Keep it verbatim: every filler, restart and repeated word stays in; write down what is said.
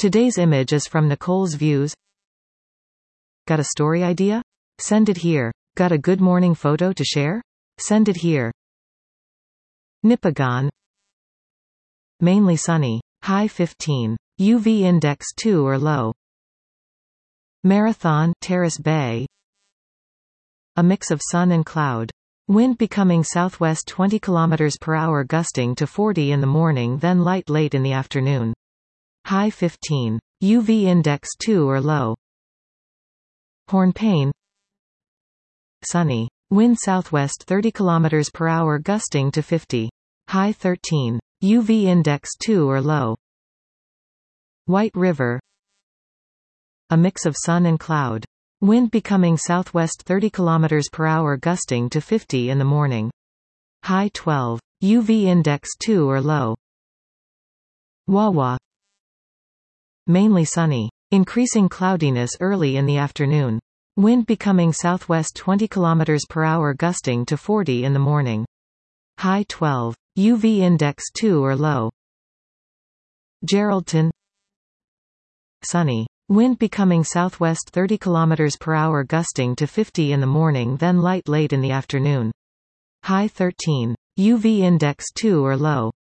Today's image is from Nicole's Views. Got a story idea? Send it here. Got a good morning photo to share? Send it here. Nipigon. Mainly sunny. High fifteen. U V index two or low. Marathon, Terrace Bay. A mix of sun and cloud. Wind becoming southwest twenty kilometers per hour, gusting to forty in the morning, then light late in the afternoon. High fifteen. U V index two or low. Hornpain. Sunny. Wind southwest thirty kilometers per hour, gusting to fifty. High thirteen. U V index two or low. White River. A mix of sun and cloud. Wind becoming southwest thirty kilometers per hour, gusting to fifty in the morning. High twelve. U V index two or low. Wawa. Mainly sunny. Increasing cloudiness early in the afternoon. Wind becoming southwest twenty kilometers per hour, gusting to forty in the morning. High twelve. U V index two or low. Geraldton. Sunny. Wind becoming southwest thirty kilometers per hour, gusting to fifty in the morning, then light late in the afternoon. High thirteen. U V index two or low.